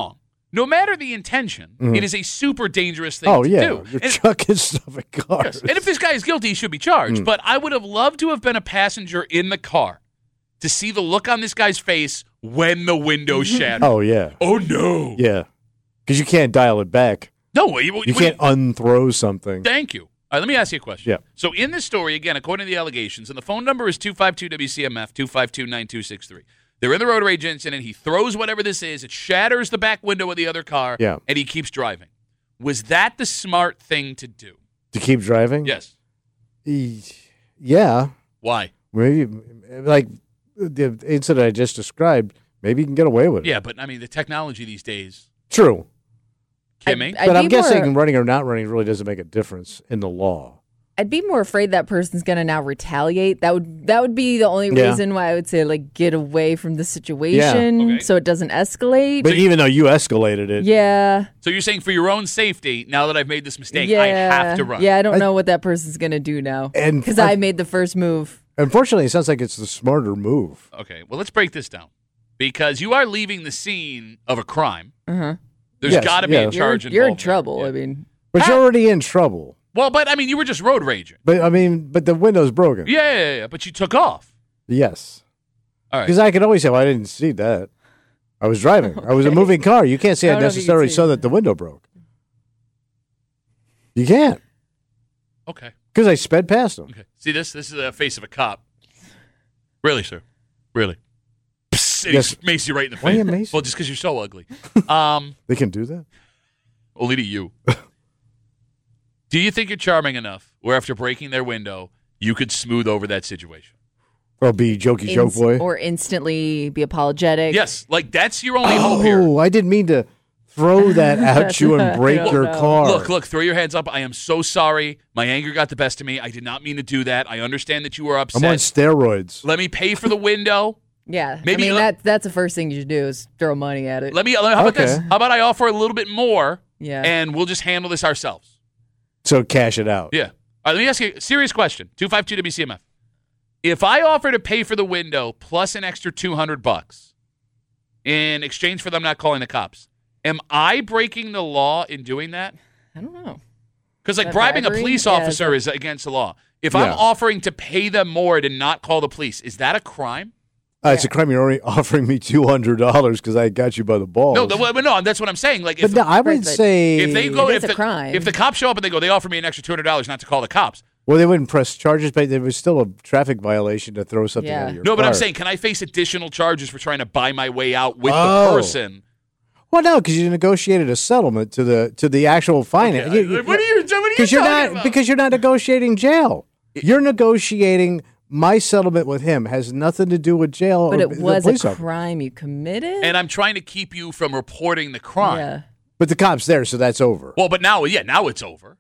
Speaker 3: no matter the intention,
Speaker 4: Mhm.
Speaker 3: it is a super dangerous thing
Speaker 4: Oh,
Speaker 3: to
Speaker 4: yeah.
Speaker 3: do.
Speaker 4: You're
Speaker 3: And-
Speaker 4: chucking stuff at cars.
Speaker 3: Yes. And if this guy is guilty, he should be charged.
Speaker 4: Mm.
Speaker 3: But I would have loved to have been a passenger in the car to see the look on this guy's face when the window shattered.
Speaker 4: Oh, yeah.
Speaker 3: Oh, no.
Speaker 4: Yeah. Because you can't dial it back.
Speaker 3: No, you,
Speaker 4: You can't unthrow something.
Speaker 3: Thank you. All right, let me ask you a question.
Speaker 4: Yeah.
Speaker 3: So in this story, again, according to the allegations, and the phone number is two five two W C M F, two five two, nine two six three. They're in the road rage incident. He throws whatever this is. It shatters the back window of the other car,
Speaker 4: Yeah.
Speaker 3: and he keeps driving. Was that the smart thing to do?
Speaker 4: To keep driving?
Speaker 3: Yes.
Speaker 4: E- Yeah.
Speaker 3: Why?
Speaker 4: Maybe, like the incident I just described, maybe you can get away with it.
Speaker 3: Yeah, but I mean, the technology these days,
Speaker 4: True.
Speaker 3: Kimmy.
Speaker 5: I'd
Speaker 4: But I'm
Speaker 5: be
Speaker 4: guessing
Speaker 5: more-
Speaker 4: running or not running really doesn't make a difference in the law.
Speaker 5: I'd be more afraid that person's gonna now retaliate. That would that would be the only
Speaker 4: Yeah.
Speaker 5: reason why I would say like get away from the situation
Speaker 3: Okay.
Speaker 5: so it doesn't escalate.
Speaker 4: But even though you escalated it,
Speaker 5: yeah,
Speaker 3: So you're saying for your own safety, now that I've made this mistake,
Speaker 5: yeah,
Speaker 3: I have to run.
Speaker 5: Yeah, I don't
Speaker 4: I-
Speaker 5: know what that person's gonna do now
Speaker 4: And
Speaker 5: because
Speaker 4: I-
Speaker 5: I made the first move.
Speaker 4: unfortunately, it sounds like it's the smarter move.
Speaker 3: Okay, well, let's break this down. Because you are leaving the scene of a crime.
Speaker 5: Uh-huh.
Speaker 3: There's
Speaker 4: Yes,
Speaker 3: got to be
Speaker 4: yeah.
Speaker 3: a
Speaker 5: You're,
Speaker 3: charge
Speaker 5: you're in
Speaker 3: involved there.
Speaker 5: trouble.
Speaker 3: Yeah.
Speaker 5: I mean,
Speaker 4: But you're already in trouble.
Speaker 3: Well, but I mean, you were just road raging.
Speaker 4: But I mean, but the window's broken.
Speaker 3: Yeah, yeah, yeah, yeah, but you took off.
Speaker 4: Yes.
Speaker 3: All right.
Speaker 4: Because I could always say, well, I didn't see that. I was driving. I was a moving car. You can't say
Speaker 5: I
Speaker 4: I
Speaker 5: don't know if you can
Speaker 4: necessarily
Speaker 5: see
Speaker 4: saw
Speaker 5: it.
Speaker 4: that the window broke. You can't.
Speaker 3: Okay.
Speaker 4: Because I sped past them.
Speaker 3: Okay. See this? This is the face of a cop. Really, sir? Really? Psst, and
Speaker 4: Yes.
Speaker 3: he mace you right in the face.
Speaker 4: Why are you macing?
Speaker 3: Well, just because you're so ugly. Um,
Speaker 4: They can do that?
Speaker 3: only to you. Do you think you're charming enough where after breaking their window, you could smooth over that situation?
Speaker 4: Or be jokey joke
Speaker 5: inst-
Speaker 4: boy?
Speaker 5: or instantly be apologetic.
Speaker 3: Yes. Like, that's your only hope here.
Speaker 4: Oh, I didn't mean to throw that at you and break
Speaker 5: don't
Speaker 4: your
Speaker 5: know.
Speaker 4: car.
Speaker 3: Look, look, throw your hands up. I am so sorry. My anger got the best of me. I did not mean to do that. I understand that you were upset.
Speaker 4: I'm on steroids.
Speaker 3: Let me pay for the window.
Speaker 5: Yeah,
Speaker 3: Maybe
Speaker 5: I mean
Speaker 3: let-
Speaker 5: that that's the first thing you should do is throw money at it.
Speaker 3: Let me, how about
Speaker 4: Okay.
Speaker 3: this? How about I offer a little bit more
Speaker 5: yeah,
Speaker 3: and we'll just handle this ourselves?
Speaker 4: So cash it out.
Speaker 3: Yeah. All right, let me ask you a serious question. two five two W C M F. If I offer to pay for the window plus an extra two hundred bucks in exchange for them not calling the cops, am I breaking the law in doing that?
Speaker 5: I don't know.
Speaker 3: Because like
Speaker 5: That
Speaker 3: bribing a
Speaker 5: bribery?
Speaker 3: police
Speaker 5: Yeah,
Speaker 3: officer
Speaker 5: is
Speaker 3: is against the law. If
Speaker 4: Yeah.
Speaker 3: I'm offering to pay them more to not call the police, is that a crime?
Speaker 4: Uh, it's a crime. You're only offering me two hundred dollars because I got you by the balls.
Speaker 3: No, the, well, no, that's what I'm saying. Like, if,
Speaker 4: but no, I would
Speaker 5: Right, but
Speaker 4: say
Speaker 3: if they go,
Speaker 5: It
Speaker 3: if
Speaker 5: is a
Speaker 3: the,
Speaker 5: crime.
Speaker 3: if the cops show up and they go, they offer me an extra two hundred dollars not to call the cops.
Speaker 4: well, they wouldn't press charges, but there was still a traffic violation to throw something
Speaker 5: Yeah.
Speaker 4: out of your
Speaker 3: No, but
Speaker 4: car.
Speaker 3: I'm saying, can I face additional charges for trying to buy my way out with
Speaker 4: Oh.
Speaker 3: the person?
Speaker 4: Well, no, because you negotiated a settlement to the to the actual finance.
Speaker 3: Okay, I- what are you, what are you
Speaker 4: Because you're
Speaker 3: talking
Speaker 4: not
Speaker 3: about?
Speaker 4: because you're not negotiating jail. You're negotiating my settlement with him has nothing to do with jail.
Speaker 5: But
Speaker 4: or
Speaker 5: it
Speaker 4: the
Speaker 5: was a
Speaker 4: police officer.
Speaker 5: crime you committed.
Speaker 3: and I'm trying to keep you from reporting the crime.
Speaker 5: Yeah.
Speaker 4: But the cop's there, so that's over.
Speaker 3: Well, but now, yeah, now it's over.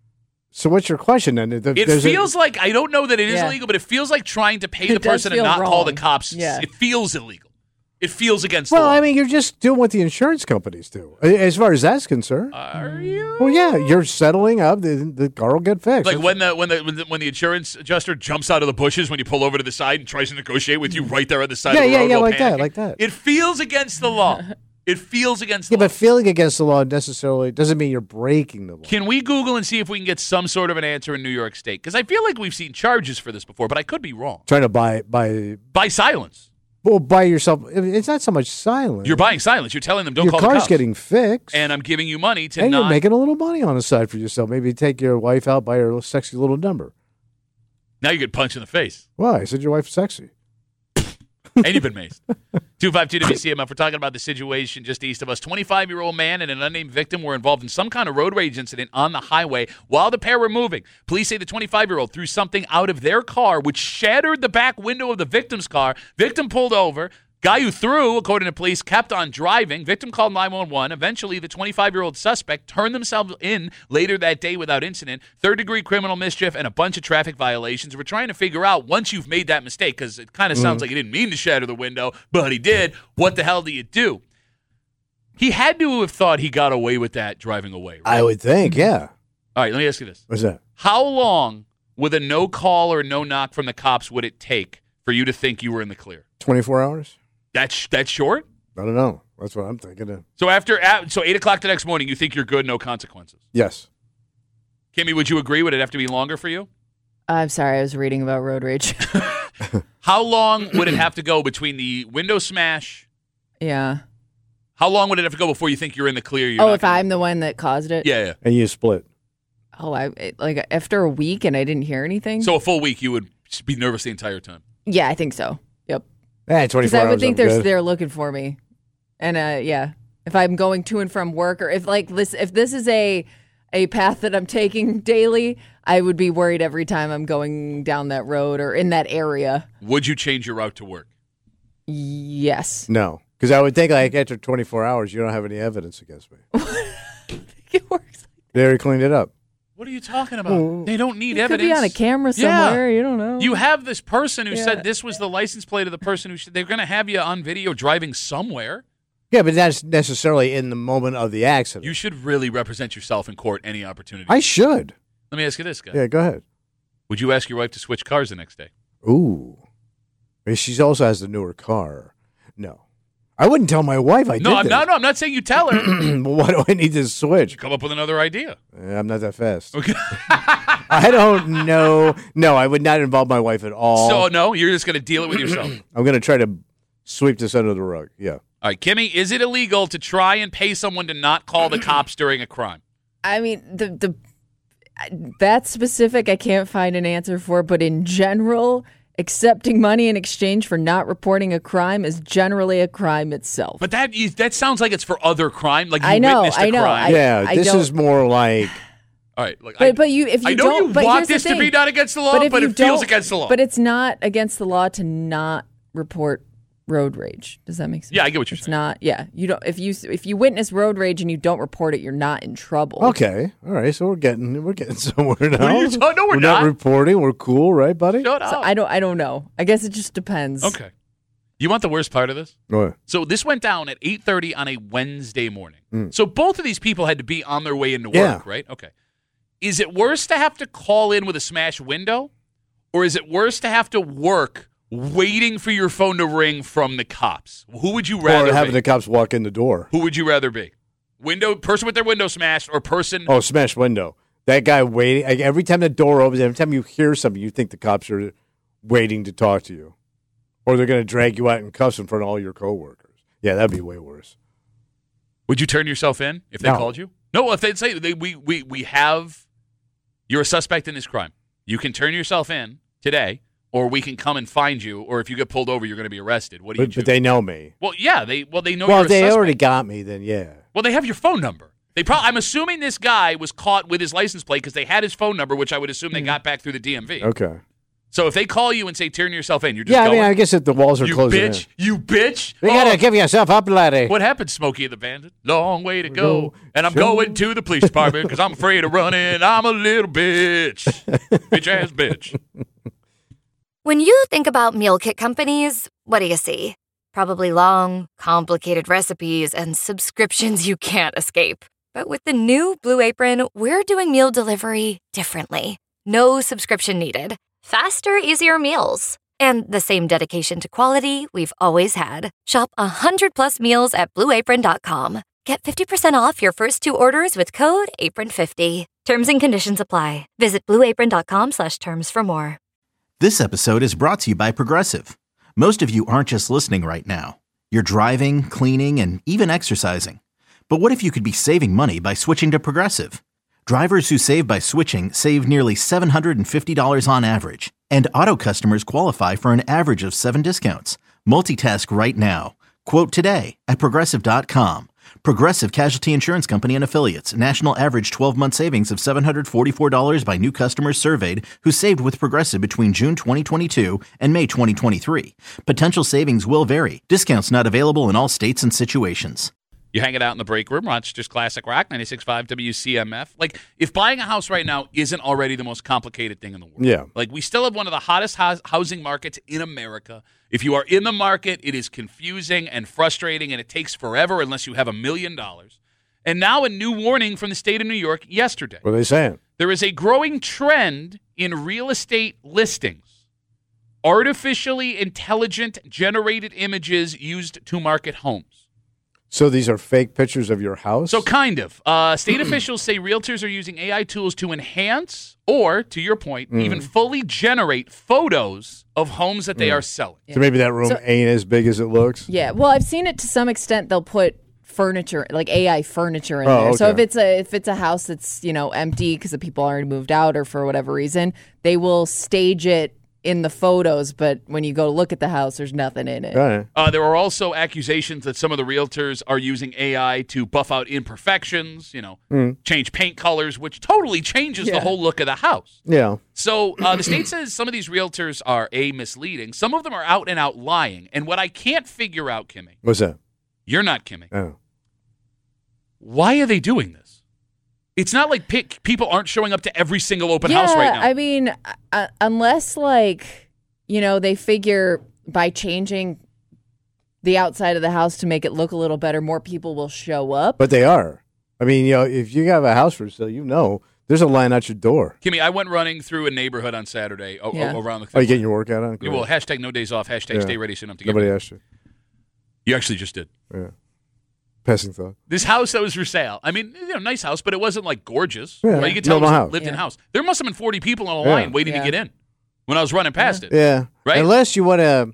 Speaker 4: So what's your question then? The-
Speaker 3: It
Speaker 4: there's a-
Speaker 3: feels like, I don't know that it is
Speaker 5: Yeah.
Speaker 3: illegal, but it feels like trying to pay
Speaker 5: It
Speaker 3: the
Speaker 5: does
Speaker 3: person and
Speaker 5: feel
Speaker 3: not call the
Speaker 5: wrong.
Speaker 3: cops.
Speaker 5: Yeah.
Speaker 3: It feels illegal. It feels against
Speaker 4: well,
Speaker 3: the law.
Speaker 4: I mean, you're just doing what the insurance companies do, as far as that's concerned.
Speaker 3: Are you?
Speaker 4: Well, yeah, you're settling up. The, the car will get fixed.
Speaker 3: Like when the when the when the when the insurance adjuster jumps out of the bushes when you pull over to the side and tries to negotiate with you right there on the side
Speaker 4: Yeah,
Speaker 3: of the
Speaker 4: yeah,
Speaker 3: road.
Speaker 4: yeah,
Speaker 3: while
Speaker 4: like that,
Speaker 3: panicking.
Speaker 4: like that.
Speaker 3: It feels against the law. It feels against the
Speaker 4: yeah,
Speaker 3: law.
Speaker 4: but feeling against the law necessarily doesn't mean you're breaking the law.
Speaker 3: Can we Google and see if we can get some sort of an answer in New York State? Because I feel like we've seen charges for this before, but I could be wrong.
Speaker 4: Trying to buy buy
Speaker 3: By silence.
Speaker 4: well, buy yourself. It's not so much silence.
Speaker 3: You're buying silence. You're telling them don't
Speaker 4: your
Speaker 3: call the
Speaker 4: car's
Speaker 3: cops.
Speaker 4: getting fixed,
Speaker 3: And I'm giving you money to
Speaker 4: and
Speaker 3: not.
Speaker 4: you're making a little money on the side for yourself. Maybe take your wife out, buy her a sexy little number.
Speaker 3: Now you get punched in the face.
Speaker 4: Why? I said your wife's sexy.
Speaker 3: And you've been maced. two five two W C M F. We're talking about the situation just east of us. twenty-five-year-old man and an unnamed victim were involved in some kind of road rage incident on the highway while the pair were moving. Police say the twenty-five-year-old threw something out of their car, which shattered the back window of the victim's car. Victim pulled over. Guy who threw, according to police, kept on driving. Victim called nine one one. Eventually, the twenty-five-year-old suspect turned themselves in later that day without incident. Third-degree criminal mischief and a bunch of traffic violations. We're trying to figure out, once you've made that mistake, because it kind of sounds like he didn't mean to shatter the window, but he did, what the hell do you do? He had to have thought he got away with that driving away, right?
Speaker 4: I would think, yeah.
Speaker 3: All right, let me ask you this.
Speaker 4: What's that?
Speaker 3: How long, with a no call or no knock from the cops, would it take for you to think you were in the clear?
Speaker 4: twenty-four hours?
Speaker 3: That's that's short?
Speaker 4: I don't know. That's what I'm thinking.
Speaker 3: So after so eight o'clock the next morning, you think you're good, no consequences.
Speaker 4: Yes.
Speaker 3: Kimmy, would you agree? Would it have to be longer for you?
Speaker 5: I'm sorry, I was reading about road rage.
Speaker 3: How long would it have to go between the window smash?
Speaker 5: Yeah.
Speaker 3: How long would it have to go before you think you're in the clear? You're
Speaker 5: Oh,
Speaker 3: not
Speaker 5: if
Speaker 3: gonna-
Speaker 5: I'm the one that caused it?
Speaker 3: Yeah, yeah.
Speaker 4: And you split.
Speaker 5: Oh, I it, like after a week and I didn't hear anything?
Speaker 3: So a full week, you would be nervous the entire time.
Speaker 5: Yeah, I think so. Yep.
Speaker 4: Eh,
Speaker 5: Because
Speaker 4: twenty-four
Speaker 5: I
Speaker 4: hours.
Speaker 5: would think
Speaker 4: I'm
Speaker 5: they're
Speaker 4: good.
Speaker 5: they're looking for me, and uh, yeah, if I'm going to and from work, or if like this, if this is a a path that I'm taking daily, I would be worried every time I'm going down that road or in that area.
Speaker 3: Would you change your route to work?
Speaker 5: Yes.
Speaker 4: No, because I would think like after twenty-four hours, you don't have any evidence against me.
Speaker 5: It works.
Speaker 4: They already cleaned it up.
Speaker 3: What are you talking about? They don't need
Speaker 5: It could
Speaker 3: evidence.
Speaker 5: be on a camera
Speaker 3: Yeah.
Speaker 5: somewhere. You don't know.
Speaker 3: You have this person who
Speaker 5: Yeah.
Speaker 3: said this was the license plate of the person who should, they're going to have you on video driving somewhere.
Speaker 4: Yeah, but that's necessarily in the moment of the accident.
Speaker 3: You should really represent yourself in court any opportunity.
Speaker 4: I should.
Speaker 3: Let me ask you this, guy.
Speaker 4: Yeah, go ahead.
Speaker 3: Would you ask your wife to switch cars the next day?
Speaker 4: Ooh. She also has the newer car. No. I wouldn't tell my wife I
Speaker 3: no,
Speaker 4: did
Speaker 3: I'm
Speaker 4: this.
Speaker 3: not, no, I'm not saying you tell her.
Speaker 4: Well, why do I need to switch?
Speaker 3: Come up with another idea.
Speaker 4: Eh, I'm not that fast.
Speaker 3: Okay.
Speaker 4: I don't know. No, I would not involve my wife at all.
Speaker 3: So, no, you're just going to deal it with yourself.
Speaker 4: I'm going to try to sweep this under the rug. Yeah.
Speaker 3: All right, Kimmy, is it illegal to try and pay someone to not call the cops during a crime?
Speaker 5: I mean, the the that specific, I can't find an answer for, but in general, accepting money in exchange for not reporting a crime is generally a crime itself.
Speaker 3: But that is, that sounds like it's for other crime. Like you
Speaker 5: I know,
Speaker 3: witnessed a
Speaker 5: I know.
Speaker 3: crime.
Speaker 5: I-
Speaker 4: yeah,
Speaker 5: I
Speaker 4: this
Speaker 5: don't-
Speaker 4: is more like
Speaker 3: All right, look,
Speaker 5: But
Speaker 3: I,
Speaker 5: but you if you
Speaker 3: I know
Speaker 5: don't
Speaker 3: you
Speaker 5: but
Speaker 3: want
Speaker 5: here's the
Speaker 3: this to
Speaker 5: thing.
Speaker 3: be not against the law,
Speaker 5: if
Speaker 3: but
Speaker 5: you
Speaker 3: it feels
Speaker 5: don't-
Speaker 3: against the law.
Speaker 5: But it's not against the law to not report road rage. Does that make sense?
Speaker 3: Yeah, I get what you're
Speaker 5: it's
Speaker 3: saying.
Speaker 5: not. Yeah, you don't. If you if you witness road rage and you don't report it, you're not in trouble.
Speaker 4: okay. All right, so we're getting we're getting somewhere now.
Speaker 3: are you talking- no, we're
Speaker 4: not
Speaker 3: not.
Speaker 4: reporting. We're cool, right, buddy?
Speaker 3: Shut up.
Speaker 5: So I don't. I don't know. I guess it just depends.
Speaker 3: okay. You want the worst part of this?
Speaker 4: What?
Speaker 3: So this went down at eight thirty on a Wednesday morning. So both of these people had to be on their way into work,
Speaker 4: Yeah.
Speaker 3: right? Okay. Is it worse to have to call in with a smashed window, or is it worse to have to work waiting for your phone to ring from the cops? Who would you rather
Speaker 4: Or having
Speaker 3: be?
Speaker 4: the cops walk in the door.
Speaker 3: Who would you rather be? Window person with their window smashed, or person?
Speaker 4: Oh, smashed window. That guy waiting. Like, every time the door opens, every time you hear something, you think the cops are waiting to talk to you. Or they're going to drag you out in cuffs in front of all your coworkers. Yeah, that'd be way worse.
Speaker 3: Would you turn yourself in if they
Speaker 4: No.
Speaker 3: called you? No, if they'd say they, we we we have you're a suspect in this crime. You can turn yourself in today, or we can come and find you. Or if you get pulled over, you're going to be arrested. What do you
Speaker 4: But,
Speaker 3: choose?
Speaker 4: but they know me.
Speaker 3: well, yeah, they well they know
Speaker 4: well,
Speaker 3: you're
Speaker 4: if they
Speaker 3: a suspect.
Speaker 4: already got me, then yeah.
Speaker 3: Well, they have your phone number. They probably. I'm assuming this guy was caught with his license plate because they had his phone number, which I would assume they got back through the D M V.
Speaker 4: Okay.
Speaker 3: So if they call you and say turn yourself in, you're just
Speaker 4: Yeah, I
Speaker 3: going.
Speaker 4: mean, I guess if the walls are
Speaker 3: you
Speaker 4: closing
Speaker 3: bitch, you bitch.
Speaker 4: in. You
Speaker 3: Oh,
Speaker 4: got to give yourself up, laddie.
Speaker 3: What happened, Smokey the Bandit? Long way to go.
Speaker 4: Go.
Speaker 3: And I'm
Speaker 4: Show.
Speaker 3: going to the police department because I'm afraid of running. I'm a little bitch. bitch ass bitch.
Speaker 1: When you think about meal kit companies, what do you see? Probably long, complicated recipes and subscriptions you can't escape. But with the new Blue Apron, we're doing meal delivery differently. No subscription needed. Faster, easier meals. And the same dedication to quality we've always had. Shop one hundred plus meals at blue apron dot com. Get fifty percent off your first two orders with code apron fifty. Terms and conditions apply. Visit blue apron dot com slash terms for more.
Speaker 2: This episode is brought to you by Progressive. Most of you aren't just listening right now. You're driving, cleaning, and even exercising. But what if you could be saving money by switching to Progressive? Drivers who save by switching save nearly seven hundred fifty dollars on average. And auto customers qualify for an average of seven discounts. Multitask right now. Quote today at progressive dot com. Progressive Casualty Insurance Company and Affiliates. National average twelve-month savings of seven hundred forty-four dollars by new customers surveyed who saved with Progressive between June twenty twenty-two and May twenty twenty-three. Potential savings will vary. Discounts not available in all states and situations.
Speaker 3: You hanging out in the break room, Rochester's Classic Rock, ninety-six point five W C M F. Like, if buying a house right now isn't already the most complicated thing in the world.
Speaker 4: Yeah.
Speaker 3: Like, we still have one of the hottest hous- housing markets in America. If you are in the market, it is confusing and frustrating, and it takes forever unless you have a million dollars. And now a new warning from the state of New York yesterday.
Speaker 4: What are they saying?
Speaker 3: There is a growing trend in real estate listings. Artificially intelligent generated images used to market homes.
Speaker 4: So these are fake pictures of your house?
Speaker 3: So kind of. Uh, state officials say realtors are using A I tools to enhance or, to your point,
Speaker 4: Mm.
Speaker 3: even fully generate photos of homes that they are selling.
Speaker 4: So maybe that room
Speaker 5: So-
Speaker 4: ain't as big as it looks?
Speaker 5: Yeah, well, I've seen it to some extent. They'll put furniture, like A I furniture, in
Speaker 4: Oh,
Speaker 5: there. So
Speaker 4: okay.
Speaker 5: if it's a if it's a house that's you know empty because the people already moved out or for whatever reason, they will stage it in the photos. But when you go to look at the house, there's nothing in it.
Speaker 4: All right.
Speaker 3: Uh, there are also accusations that some of the realtors are using A I to buff out imperfections, you know, change paint colors, which totally changes the
Speaker 5: Yeah.
Speaker 3: whole look of the house.
Speaker 4: Yeah.
Speaker 3: So uh, the state says some of these realtors are A, misleading. Some of them are out and out lying. And what I can't figure out, Kimmy,
Speaker 4: What's that?
Speaker 3: you're not Kimmy,
Speaker 4: Oh.
Speaker 3: why are they doing this? It's not like pe- people aren't showing up to every single open
Speaker 5: yeah,
Speaker 3: house right now.
Speaker 5: I mean, uh, unless like you know they figure by changing the outside of the house to make it look a little better, more people will show up.
Speaker 4: But they are. I mean, you know, if you have a house for sale, you know there's a line out your door.
Speaker 3: Kimmy, I went running through a neighborhood on Saturday o-
Speaker 5: Yeah.
Speaker 3: o- around the
Speaker 4: Are you getting your workout on?
Speaker 3: Yeah, well, hashtag no days off, hashtag
Speaker 4: Yeah.
Speaker 3: stay ready soon enough to get
Speaker 4: Nobody
Speaker 3: ready.
Speaker 4: asked you.
Speaker 3: You actually just did.
Speaker 4: Yeah. Passing thought.
Speaker 3: This house that was for sale. I mean, you know, nice house, but it wasn't like gorgeous.
Speaker 4: Yeah,
Speaker 3: Right? You could tell it was
Speaker 4: normal
Speaker 3: a
Speaker 4: house.
Speaker 3: lived-in
Speaker 5: Yeah.
Speaker 3: house. There must have been forty people on a
Speaker 4: Yeah.
Speaker 3: line waiting
Speaker 5: Yeah.
Speaker 3: to get in when I was running past it.
Speaker 4: Yeah.
Speaker 3: Right?
Speaker 4: Unless you want to,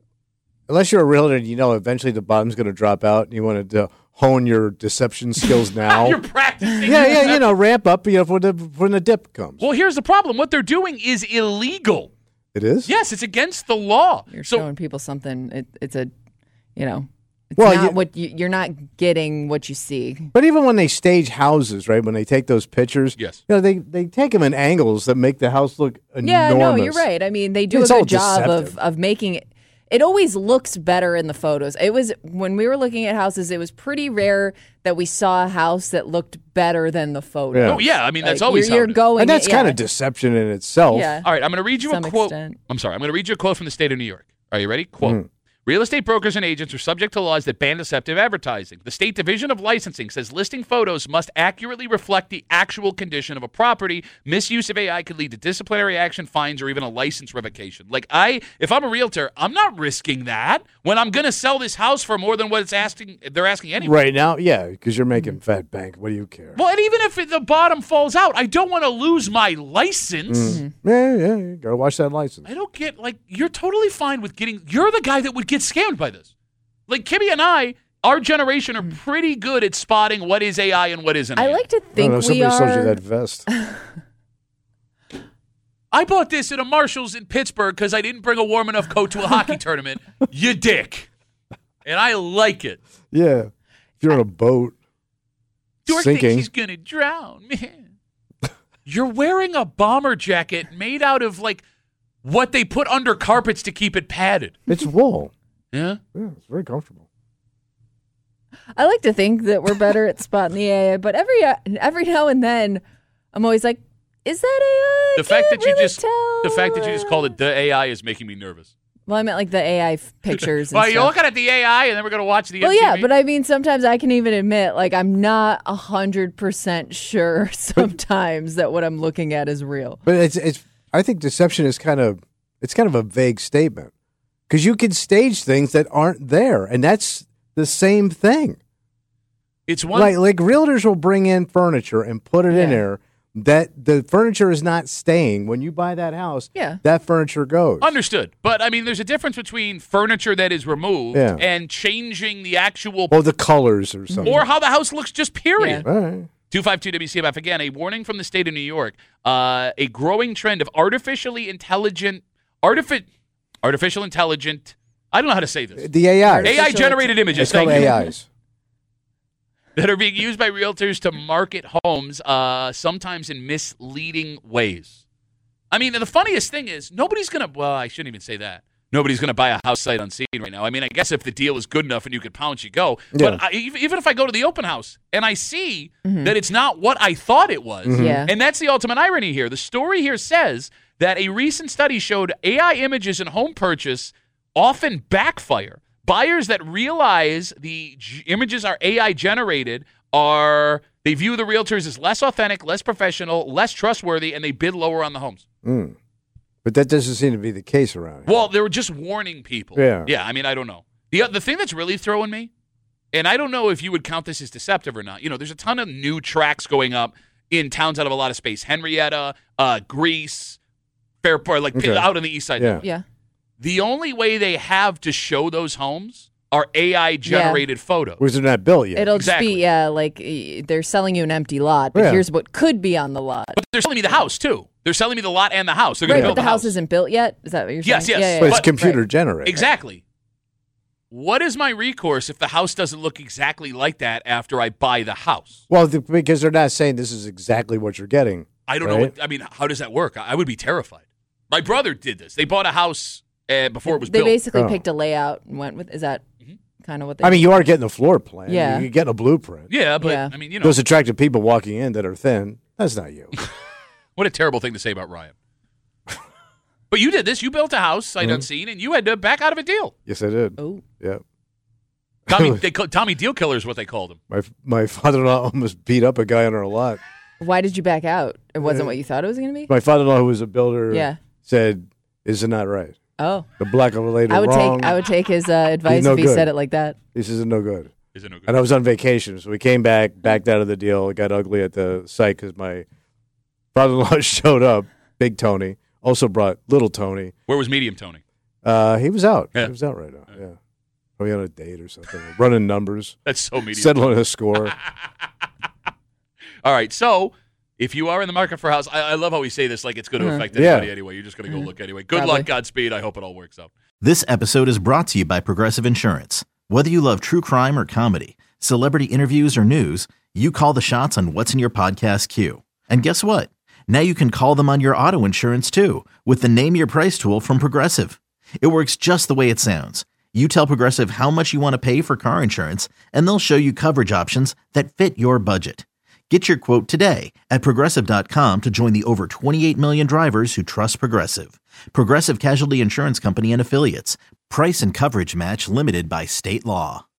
Speaker 4: unless you're a realtor and you know eventually the bottom's going to drop out and you want to hone your deception skills now.
Speaker 3: You're practicing.
Speaker 4: yeah,
Speaker 3: your
Speaker 4: yeah, you know, ramp up you know, when the when the dip comes.
Speaker 3: Well, here's the problem. What they're doing is illegal.
Speaker 4: It is.
Speaker 3: Yes, it's against the law.
Speaker 5: You're
Speaker 3: so
Speaker 5: showing people something. It, it's a, you know, it's
Speaker 4: Well,
Speaker 5: not
Speaker 4: you-
Speaker 5: what you, you're not getting what you see.
Speaker 4: But even when they stage houses, right? When they take those pictures,
Speaker 3: Yes.
Speaker 4: you know, they they take them in angles that make the house look enormous.
Speaker 5: Yeah, no, you're right. I mean, they do
Speaker 4: It's
Speaker 5: a
Speaker 4: all
Speaker 5: good job of,
Speaker 4: deceptive.
Speaker 5: of making it. It always looks better in the photos. It was when we were looking at houses, it was pretty rare that we saw a house that looked better than the photos.
Speaker 4: Yeah.
Speaker 3: Oh, yeah. I mean, that's
Speaker 5: Like,
Speaker 3: always
Speaker 5: you're,
Speaker 3: how
Speaker 5: you're
Speaker 3: it is.
Speaker 5: going.
Speaker 4: And that's
Speaker 5: yeah.
Speaker 4: kind of deception in itself.
Speaker 5: Yeah.
Speaker 3: All right, I'm going to read you a
Speaker 5: Some
Speaker 3: quote.
Speaker 5: extent.
Speaker 3: I'm sorry. I'm going to read you a quote from the state of New York. Are you ready? Quote.
Speaker 4: Mm-hmm.
Speaker 3: Real estate brokers and agents are subject to laws that ban deceptive advertising. The State Division of Licensing says listing photos must accurately reflect the actual condition of a property. Misuse of A I could lead to disciplinary action, fines, or even a license revocation. Like I, if I'm a realtor, I'm not risking that when I'm going to sell this house for more than what it's asking. They're asking anyway.
Speaker 4: Right now, yeah, because you're making fat bank. What do you care?
Speaker 3: Well, and even if it, the bottom falls out, I don't want to lose my license.
Speaker 4: Yeah, yeah, you gotta watch that license.
Speaker 3: I don't get, like, you're totally fine with getting, you're the guy that would get scammed by this. Like, Kimmy and I, our generation are pretty good at spotting what is A I and what isn't.
Speaker 5: I
Speaker 3: A I.
Speaker 5: like to
Speaker 4: I don't
Speaker 5: think
Speaker 4: know,
Speaker 5: we
Speaker 4: somebody sold you
Speaker 5: are.
Speaker 4: that vest.
Speaker 3: I bought this at a Marshall's in Pittsburgh because I didn't bring a warm enough coat to a hockey tournament. You dick. And I like it.
Speaker 4: Yeah, if you're on a boat
Speaker 3: Dork
Speaker 4: sinking.
Speaker 3: thinks he's going to drown, man. You're wearing a bomber jacket made out of, like, what they put under carpets to keep it padded.
Speaker 4: It's wool.
Speaker 3: Yeah?
Speaker 4: Yeah, it's very comfortable.
Speaker 5: I like to think that we're better at spotting the A I, but every every now and then, I'm always like, "Is that A I?"
Speaker 3: The fact
Speaker 5: Can't
Speaker 3: that you
Speaker 5: really
Speaker 3: just
Speaker 5: tell.
Speaker 3: the fact that you just called it the A I is making me nervous.
Speaker 5: Well, I meant like the A I f- pictures. And
Speaker 3: Well, you're
Speaker 5: stuff.
Speaker 3: looking at the A I, and then we're going to watch the
Speaker 5: Well,
Speaker 3: M T V.
Speaker 5: yeah, but I mean, sometimes I can even admit, like, I'm not a hundred percent sure sometimes that what I'm looking at is real.
Speaker 4: But it's it's. I think deception is kind of it's kind of a vague statement because you can stage things that aren't there, and that's the same thing.
Speaker 3: It's one.
Speaker 4: Like like realtors will bring in furniture and put it in
Speaker 5: Yeah.
Speaker 4: there that the furniture is not staying. When you buy that house,
Speaker 5: Yeah.
Speaker 4: that furniture goes.
Speaker 3: Understood. But, I mean, there's a difference between furniture that is removed
Speaker 4: Yeah.
Speaker 3: and changing the actual
Speaker 4: Or the colors or something.
Speaker 3: or how the house looks, just period.
Speaker 4: All right.
Speaker 3: two five two W C M F. Again, a warning from the state of New York. Uh, a growing trend of artificially intelligent, artifi- artificial intelligent, I don't know how to say this,
Speaker 4: The A I.
Speaker 3: A I-generated images,
Speaker 4: It's called
Speaker 3: thank you,
Speaker 4: A Is.
Speaker 3: that are being used by realtors to market homes, uh, sometimes in misleading ways. I mean, the funniest thing is nobody's going to, well, I shouldn't even say that. Nobody's going to buy a house sight unseen right now. I mean, I guess if the deal is good enough and you could pounce, you go.
Speaker 4: Yeah.
Speaker 3: But I, even even if I go to the open house and I see that it's not what I thought it was,
Speaker 5: Yeah.
Speaker 3: and that's the ultimate irony here. The story here says that a recent study showed A I images in home purchase often backfire. Buyers that realize the g- images are A I generated are, they view the realtors as less authentic, less professional, less trustworthy, and they bid lower on the homes.
Speaker 4: Mm. But that doesn't seem to be the case around here.
Speaker 3: Well, they were just warning people.
Speaker 4: Yeah.
Speaker 3: Yeah, I mean, I don't know. The, the thing that's really throwing me and I don't know if you would count this as deceptive or not. You know, there's a ton of new tracks going up in towns that have a lot of space. Henrietta, uh, Greece, Fairport, like
Speaker 4: Okay.
Speaker 3: out on the east side.
Speaker 4: Yeah.
Speaker 5: Yeah.
Speaker 3: The only way they have to show those homes are A I-generated photos.
Speaker 4: Was it not built yet?
Speaker 5: It'll
Speaker 3: Exactly.
Speaker 5: just be, yeah, like y- they're selling you an empty lot, but
Speaker 4: Yeah.
Speaker 5: here's what could be on the lot.
Speaker 3: But they're selling me the house, too. They're selling me the lot and the house. They're going
Speaker 5: Right,
Speaker 3: to
Speaker 5: but
Speaker 3: build
Speaker 5: the
Speaker 3: the
Speaker 5: house isn't built yet? Is that what you're saying?
Speaker 3: Yes, yes.
Speaker 5: Yeah, yeah,
Speaker 4: but
Speaker 5: yeah.
Speaker 4: it's
Speaker 3: But-
Speaker 4: computer
Speaker 5: right.
Speaker 4: generated.
Speaker 3: Exactly. What is my recourse if the house doesn't look exactly like that after I buy the house?
Speaker 4: Well, the, because they're not saying this is exactly what you're getting.
Speaker 3: I don't know.
Speaker 4: Right.
Speaker 3: What, I mean, how does that work? I I would be terrified. My brother did this. They bought a house uh, before it was
Speaker 5: They
Speaker 3: built.
Speaker 5: basically
Speaker 4: Oh.
Speaker 5: picked a layout and went with, is that
Speaker 3: Mm-hmm.
Speaker 5: kind of what they
Speaker 4: I mean, you are getting a floor plan.
Speaker 5: Yeah.
Speaker 4: You're getting a blueprint.
Speaker 3: Yeah, but
Speaker 5: Yeah.
Speaker 3: I mean, you know,
Speaker 4: Those attractive people walking in that are thin, that's not you.
Speaker 3: what a terrible thing to say about Ryan. But you did this. You built a house sight
Speaker 4: Mm-hmm.
Speaker 3: unseen, and you had to back out of a deal.
Speaker 4: Yes, I did.
Speaker 5: Oh.
Speaker 4: Yeah.
Speaker 3: Tommy, they call, Tommy Deal Killer is what they called him.
Speaker 4: My my father-in-law almost beat up a guy on our lot.
Speaker 5: Why did you back out? It wasn't what you thought it was going to be?
Speaker 4: My father-in-law, who was a builder,
Speaker 5: Yeah.
Speaker 4: said, "Is it not right?
Speaker 5: Oh.
Speaker 4: The black overlaid
Speaker 5: I would
Speaker 4: wrong."
Speaker 5: take I would take his uh, advice
Speaker 4: no
Speaker 5: if he
Speaker 4: good.
Speaker 5: said it like that.
Speaker 4: This isn't no good.
Speaker 3: Is it no good?
Speaker 4: And I was on vacation, so we came back, backed out of the deal. It got ugly at the site because my father-in-law showed up, Big Tony, also brought Little Tony.
Speaker 3: Where was Medium Tony?
Speaker 4: Uh, he was out.
Speaker 3: Yeah.
Speaker 4: He was out right now. Yeah, probably on a date or something, running numbers,
Speaker 3: That's so medium.
Speaker 4: settling a score.
Speaker 3: All right, so if you are in the market for a house, I, I love how we say this like it's going to
Speaker 5: Mhm.
Speaker 3: affect
Speaker 4: Yeah.
Speaker 3: anybody anyway. You're just going to go look anyway. Good
Speaker 5: Probably.
Speaker 3: luck, Godspeed. I hope it all works out.
Speaker 2: This episode is brought to you by Progressive Insurance. Whether you love true crime or comedy, celebrity interviews or news, you call the shots on what's in your podcast queue. And guess what? Now you can call them on your auto insurance too with the Name Your Price tool from Progressive. It works just the way it sounds. You tell Progressive how much you want to pay for car insurance, and they'll show you coverage options that fit your budget. Get your quote today at Progressive dot com to join the over twenty-eight million drivers who trust Progressive. Progressive Casualty Insurance Company and Affiliates. Price and coverage match limited by state law.